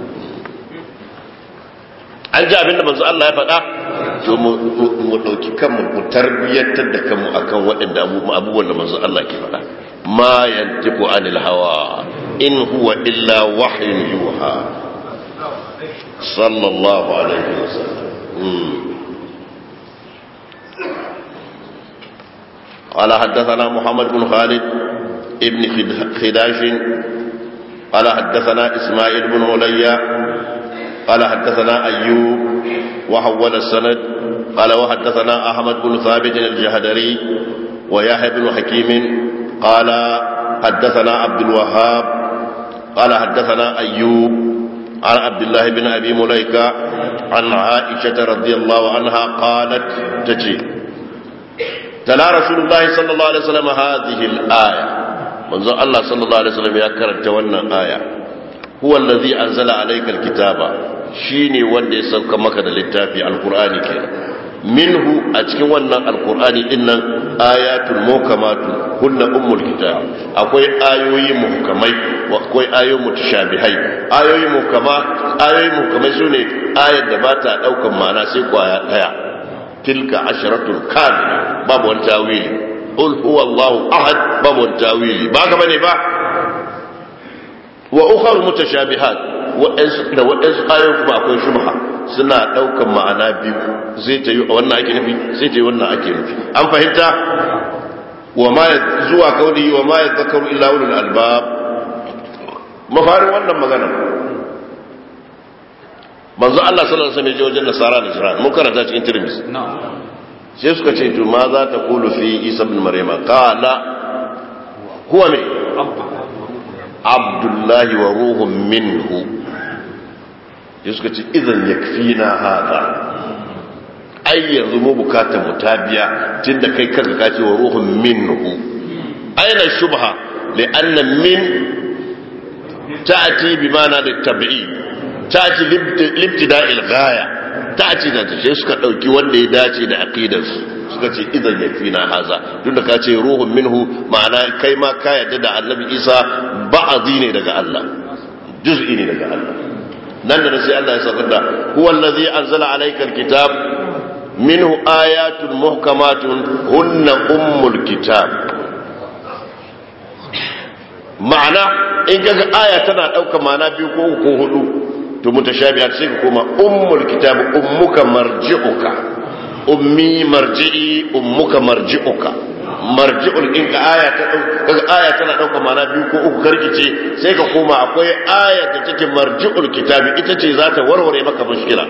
an ji abinda manzo Allah ya faɗa to mu ɗauki kanmu mu tarbiyyantar da kanmu akan waɗanda abubuwan da manzo Allah ke faɗa ma yantiqu anil hawa in huwa illa wahyun yuha sallallahu alaihi wasallam قال حدثنا محمد بن خالد ابن خداش قال حدثنا إسماعيل بن عليا قال حدثنا أيوب وحول السند قال وحدثنا أحمد بن ثابت الجهدري ويحيى بن حكيم قال حدثنا عبد الوهاب قال حدثنا أيوب عن عبد الله بن أبي مليكة عن عائشة رضي الله عنها قالت تجي تلا رسول الله صلى الله عليه وسلم هذه الآية منذ الله صلى الله عليه وسلم يكرر تونا آية هو الذي أنزل عليك الكتاب شيني وندي سوك مكة للتافي القرآن كي منه أتكونا القرآن إن آيات محكمات هن أم الكتاب أقوي آيوي محكمي وأقوي آيو متشابهي آيوي محكمات آيوي محكمي سوني آية دباتا أو كمانا سيكوا آية تلك عشرة كاملة باب والتاويل قل هو الله أحد باب والتاويل باك بني با وأخر متشابهات waɗansu ayoyin kuma akwai shubha suna ɗaukan ma'ana biyu zai ta yi wannan ake nufi zai ta yi wannan ake nufi an fahimta wa ma zuwa kauli wa ma yadhakkaru illa ulul albab mafarin wannan magana manzo Allah sallallahu alaihi wasallam ya je wajen nasara da jira mun karanta cikin Tirmidhi sai suka ce to ma za ta qulu fi Isa ibn Maryam qala huwa min Abdullahi wa ruhun minhu ya suka ce idan ya fi na haɗa ai yanzu mu bukatar mu ta biya tun da kai kanka kace wa ruhun minhu aina shubha li'anna min ta'ati bi mana da tab'id ta'ati libtida'il ghaya ta'ati da shi suka dauki wanda ya dace da aqidar su suka ce idan ya fi na haza tun da kace ruhun minhu ma'ana kai ma ka yarda da annabi Isa ba'adi ne daga Allah juz'i ne daga Allah nan da sai Allah ya saukar da huwa allazi anzala alayka alkitab minhu ayatun muhkamatun hunna ummul kitab ma'ana in kaga aya tana dauka ma'ana biyu ko ko hudu to mutashabihat sai ka koma ummul kitab ummuka marji'uka ummi marji'i ummuka marji'uka marji'ul in ka aya ta kaga aya tana dauka mana biyu ko uku karkice sai ka koma akwai aya da take marji'ul kitabi ita ce za ta warware maka mushkila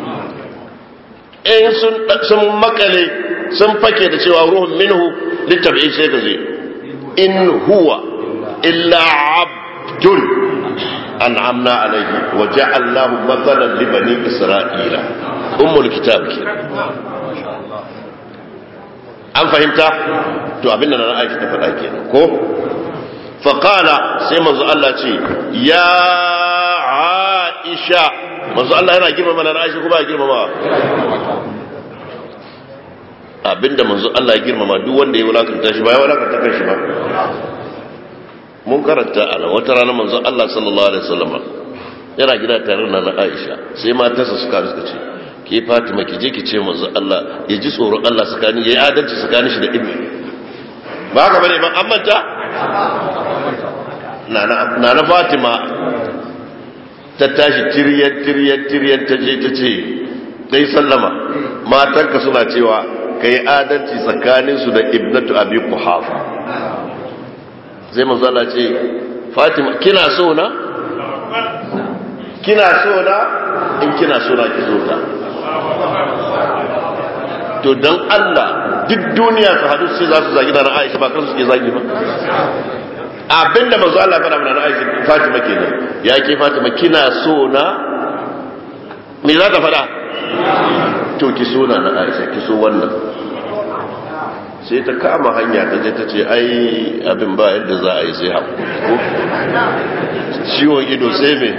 in sun sun makale sun fake da cewa ruhun minhu litabi sai ka zai in huwa illa abdun an'amna alayhi wa ja'alnahu mathalan li bani isra'ila ummul kitab an fahimta to abinda na Aisha ta faɗa kenan ko fa qala sai manzo Allah ce ya Aisha manzo Allah yana girmama na Aisha ko ba girmama abinda manzo Allah ya girmama duk wanda ya wulakanta shi ba ya wulakanta kanshi ba mun karanta ana wata rana manzo Allah sallallahu alaihi wasallam yana gida tare da Aisha sai matarsa suka suka ce ke Fatima ki je ki ce manzo Allah ya ji tsoron Allah sakani yayi adalci sakani shi da ibni ba ka bane ba an manta nana nana Fatima ta tashi tiriyar tiriyar tiriyar ta je ta ce dai sallama matanka suna cewa kai adalci tsakanin su da ibnatu abi quhafa sai manzo Allah ce Fatima kina so na kina so na in kina so na ki zo ta to dan Allah duk duniya su hadu sai za su zagi da Aisha ba kansu suke zagi ba abinda manzo Allah fara mana Aisha Fatima kenan ya ke Fatima kina so na me za ta fada to ki so na Aisha ki so wannan sai ta kama hanya ta je ta ce ai abin ba yadda za a yi sai haku ciwon ido sai me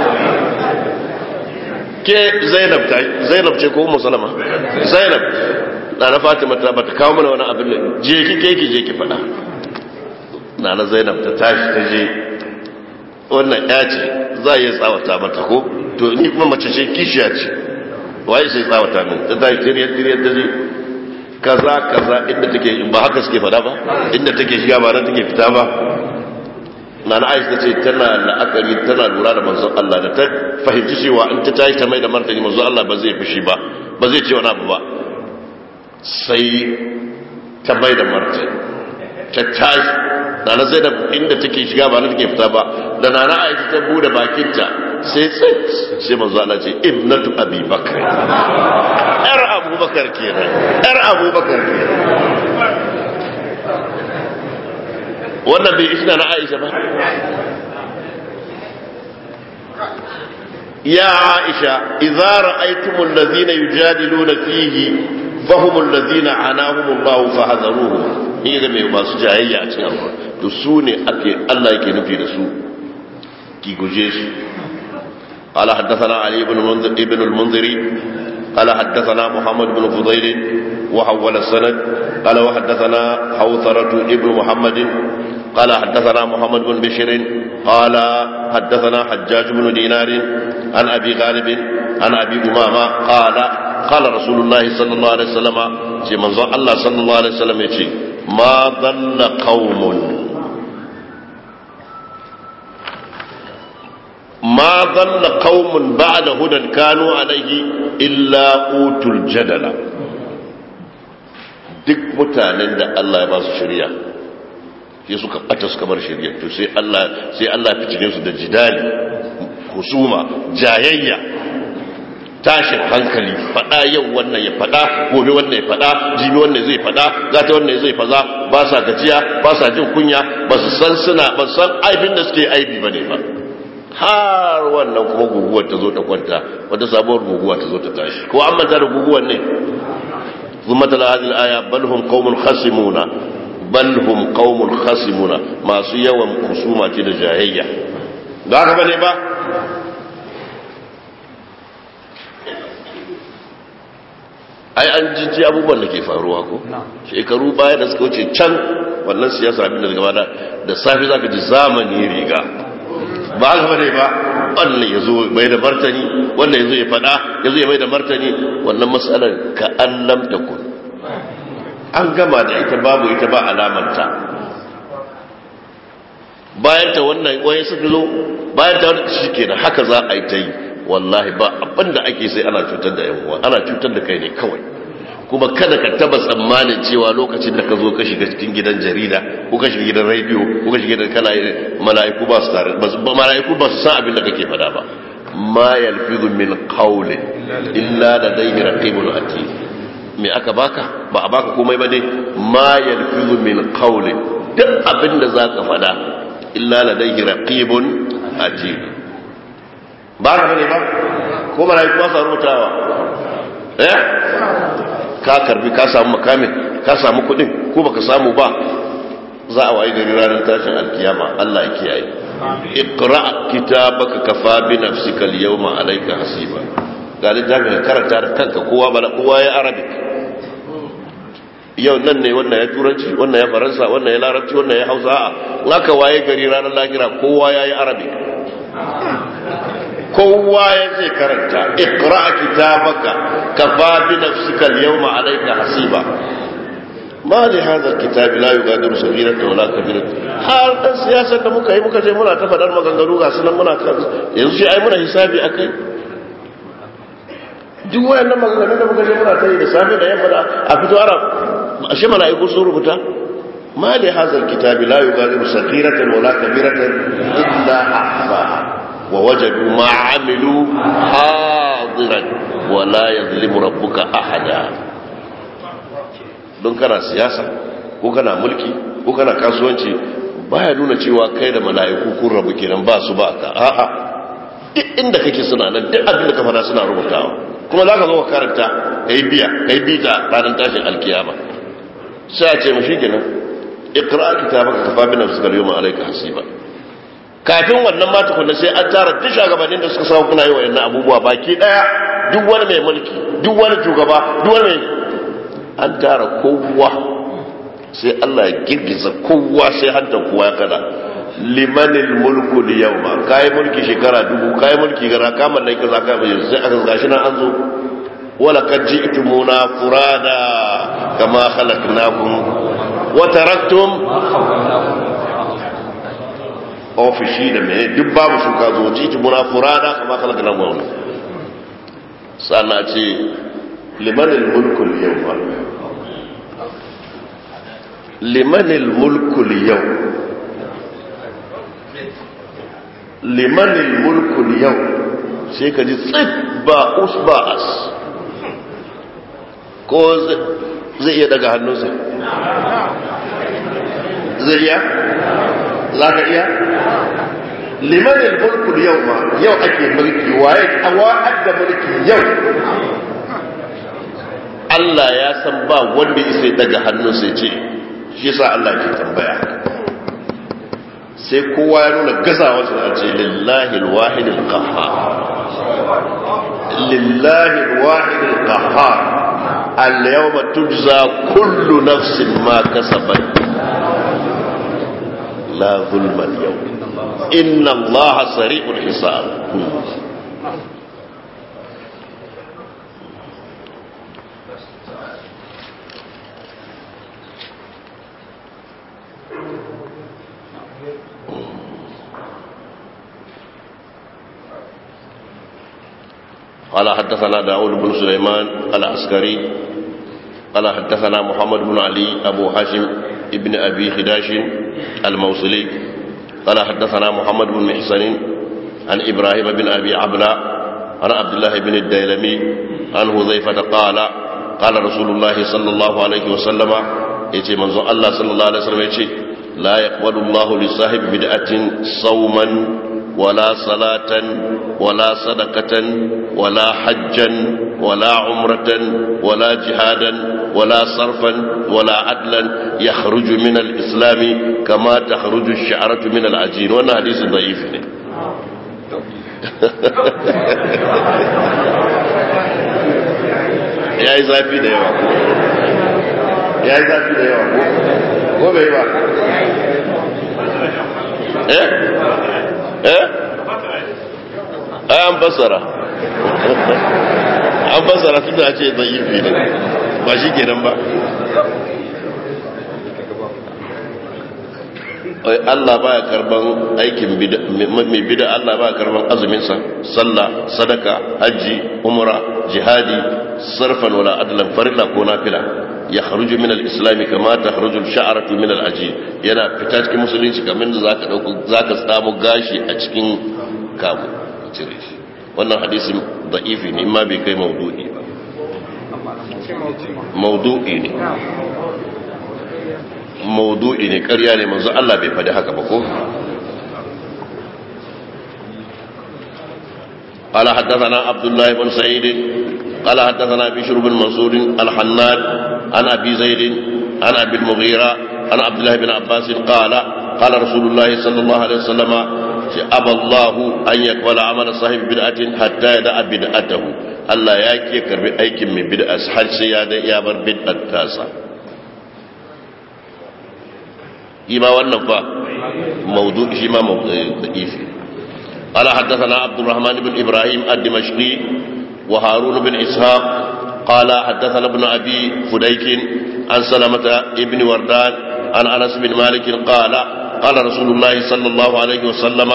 ke zainab ta zainab ce ko ummu salama zainab na na Fatima ta bata kawo mana wani abin je ki ke ki je ki fada na na zainab ta tashi ta je wannan ya ce za a yi tsawata mata ko to ni kuma mace ce kishiya ce waye sai tsawata min ta tashi tiriyar tiriyar ta je kaza kaza inda take ba haka suke fada ba inda take shiga ba nan take fita ba nana Aisha ce tana la'akari tana lura da manzon Allah da ta fahimci cewa in ta tashi ta mai da martani manzon Allah ba zai fushi ba ba zai ce wani abu ba sai ta mai da martani ta tashi nana Zainab inda take shiga ba nan take fita ba da nana Aisha ta bude bakinta sai tsit sai manzo Allah ce ibnatu abi bakr yar abubakar kenan yar abubakar kenan wannan bai isna na Aisha ba ya Aisha idza ra'aytumul ladhina yujadiluna fihi fahumul ladhina anahum Allah fahadharuhum in ga mai masu jayayya a cikin Allah to su ne ake Allah yake nufi da su ki guje su قال حدثنا علي بن المنذر ابن المنذري قال حدثنا محمد بن فضيل وحول السند قال وحدثنا حوثرة ابن محمد قال حدثنا محمد بن بشير قال حدثنا حجاج بن دينار عن أبي غالب عن أبي أمامة قال قال رسول الله صلى الله عليه وسلم من الله صلى الله عليه وسلم يقول ما ضل قوم ما ضل قوم بعد هدى كانوا عليه إلا أوتوا الجدل duk mutanen da Allah ya ba su shari'a sai suka bata suka bar shari'a to sai Allah sai Allah ya fice su da jidali husuma jayayya tashin hankali fada yau wannan ya fada gobe wannan ya fada jibi wannan zai fada gata wannan zai faza ba sa gajiya ba sa jin kunya ba su san suna ba san aibin da suke aibi bane ba har wannan kuma guguwar ta zo ta kwanta wata sabuwar guguwa ta zo ta tashi ko an manta da guguwar ne ثم تلا هذه الآية بل هم قوم خصمون بل هم قوم خصمون ما سيوا خصومة الجاهية ذاك بني با ai an jiji abubuwan da ke faruwa ko shekaru baya da suka wuce can wannan siyasa abin da gaba da safi zaka ji zamani riga ba haka bane ba wannan yazo mai da martani wannan yazo ya fada yazo ya mai da martani wannan mas'alar ka allam takun an gama da ita babu ita ba alamanta bayan ta wannan waye suka zo bayan ta wannan shikenan haka za a yi ta yi wallahi ba abinda ake sai ana cutar da yan uwa ana cutar da kai ne kawai kuma kada ka taba tsammanin cewa lokacin da ka zo ka shiga cikin gidan jarida ko ka shiga gidan radio ko ka shiga gidan kana mala'iku ba su tare ba mala'iku ba su san abin da kake fada ba ma yalfizu min qawlin illa ladayhi raqibun atid me aka baka ba a baka komai ba ne ma yalfizu min qawlin duk abin da zaka fada illa ladayhi raqibun atid ba ka bane ba ko mala'iku ba su rubutawa eh ka karbi ka samu makamin ka samu kudin ko baka samu ba za a wayi gari ranar tashin alkiyama Allah ya kiyaye iqra kitabaka kafa bi nafsika al-yawma alayka hasiba ga littafin ka karanta da kanka kowa bala kowa ya arabic yau nan ne wannan ya turanci wannan ya faransa wannan ya larabci wannan ya hausa a aka waye gari ranar lahira kowa ya yi arabic kowa ya zai karanta iqra kitabaka kafa bi nafsika al-yawma alayka hasiba ma li hadha al-kitab la yughadiru saghiratan wala kabiratan har dan siyasar da muka yi muka je muna ta fadar maganganu ga sunan muna kan yanzu sai ai muna hisabi akai duk wayannan maganganu da muka je muna ta yi da safe da yamma da a fito ara ashe mala'iku sun rubuta ma li hadha al-kitab la yughadiru saghiratan wala kabiratan illa ahsaha ووجدوا ما عملوا حاضرا ولا يظلم ربك احدا don kana siyasa ko kana mulki ko kana kasuwanci baya nuna cewa kai da mala'iku kun rabu kenan ba su ba ka a'a duk inda kake suna nan duk abin da ka fara suna rubutawa kuma zaka zo ka karanta kai biya kai bita ranar tashin alkiyama sai a ce mu shikenan iqra kitabaka kafa bi nafsika al-yawma alayka hasiba kafin wannan ma tukunna sai an tara duk shugabannin da suka samu kuna yi wayannan abubuwa baki daya duk wani mai mulki duk wani shugaba duk wani mai an tara kowa sai Allah ya girgiza kowa sai hantar kowa ya kada limanil mulku liyawma kai mulki shekara dubu kai mulki gara ka mallaki kaza ka bai sai aka gashi nan an zo wala kad ji'tumuna furada kama khalaqnakum wa taraktum ofishi da mai duk babu shuka zo titi muna furada kama kalaka nan wani sana ce limanil mulkul yau limanil mulkul yau liman al-mulku al-yawm sai ka ji tsit ba us ba as ko zai iya daga hannunsa zai iya za ka iya liman al-mulku al-yawma yau ake mulki waye awa'ad da mulki yau Allah ya san ba wanda sai daga hannunsa ya ce shi yasa Allah ke tambaya sai kowa ya nuna gazawarsa a ce lillahi al-wahid al-qahhar lillahi al-wahid al-qahhar al-yawma tujza kullu nafsin ma kasabat la zulma al-yawm inna Allaha sari'ul hisab قال حدثنا داود بن سليمان العسكري قال حدثنا محمد بن علي أبو هاشم ابن أبي خداش الموصلي قال حدثنا محمد بن محسن عن إبراهيم بن أبي عبلة عن عبد الله بن الديلمي عن حذيفة قال قال رسول الله صلى الله عليه وسلم يتي منظر الله صلى الله عليه وسلم يتي لا يقبل الله لصاحب بدعة صوما ولا صلاة ولا صدقة ولا حجا ولا عمرة ولا جهادا ولا صرفا ولا عدلا يخرج من الإسلام كما تخرج الشعرة من العجين وانا حديث ضعيف يا إزافي ده يوا يا إزافي ده يوا هو بيوا ايه eh an basara an basara tunda a ce zaifi ne ba shi kenan ba Allah baya karban aikin mai bida Allah baya karban azuminsa sallah sadaka hajji umra jihadi sarfan wala adlan farilla ko nafila ya kharuju min al-islam kama takhruju al-sha'ratu min al-ajin yana fita cikin musulunci kamar da zaka dauko zaka samu gashi a cikin kamu cire shi wannan hadisi da'ifi ne amma bai kai maudu'i ba maudu'i ne maudu'i ne ƙarya ne manzo Allah bai faɗi haka ba ko قال حدثنا عبد الله بن سعيد قال حدثنا بشر بن منصور الحناد عن أبي زيد عن أبي المغيرة عن عبد الله بن عباس قال قال رسول الله صلى الله عليه وسلم أبى الله أن يقبل عمل صاحب بدعة حتى يدع بدعته الله يأكي يكرب أيك من بدعة حل سيادة يابر بدعة تاسع إما والنفا موضوع شما ضعيف قال حدثنا عبد الرحمن بن إبراهيم الدمشقي وهارون بن إسحاق قال حدثنا ابن أبي فديك عن سلمة ابن وردان عن أنس بن مالك قال قال رسول الله صلى الله عليه وسلم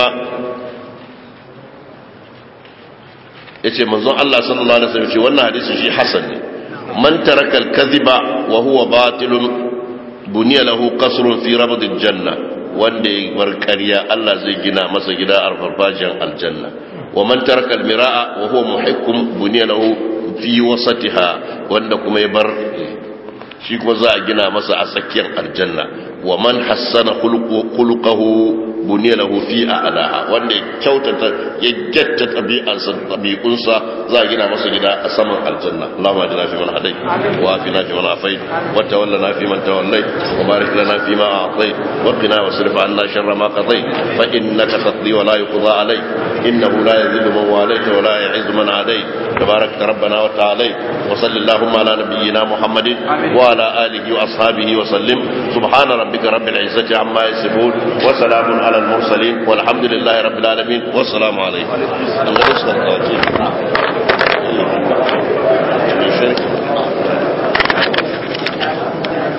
yace manzon Allah sallallahu alaihi wasallam ce wannan hadisin shi hasan ne man taraka al-kadhiba wa huwa batilun buniya lahu qasrun fi rabdil janna wanda ya bar ƙarya Allah zai gina masa gida a farfajiyar aljanna wa man taraka al-mira'a wa huwa muhikkum buniya lahu fi wasatiha wanda kuma ya bar shi kuma za a gina masa a tsakiyar aljanna wa man hassana khuluquhu buniya lahu fi a'laha wanda ya kyautata ya jatta tabi'ansa tabi'unsa za a gina masa gida a saman aljanna Allahumma ajina fi man hadayt wa afina fi man afayt wa tawallana fi man tawallayt wa barik lana fi ma a'tayt wa qina wasrif 'anna sharra ma qadayt fa innaka taqdi wa la yuqda alayk innahu la yadhillu man walayta wa la yu'izzu man adayt tabarakta rabbana wa ta'ala wa sallallahu ala nabiyyina muhammadin wa ala alihi wa ashabihi wa sallim subhana rabbika rabbil izzati amma yasifun wa salamun على المرسلين والحمد لله رب العالمين والسلام عليكم.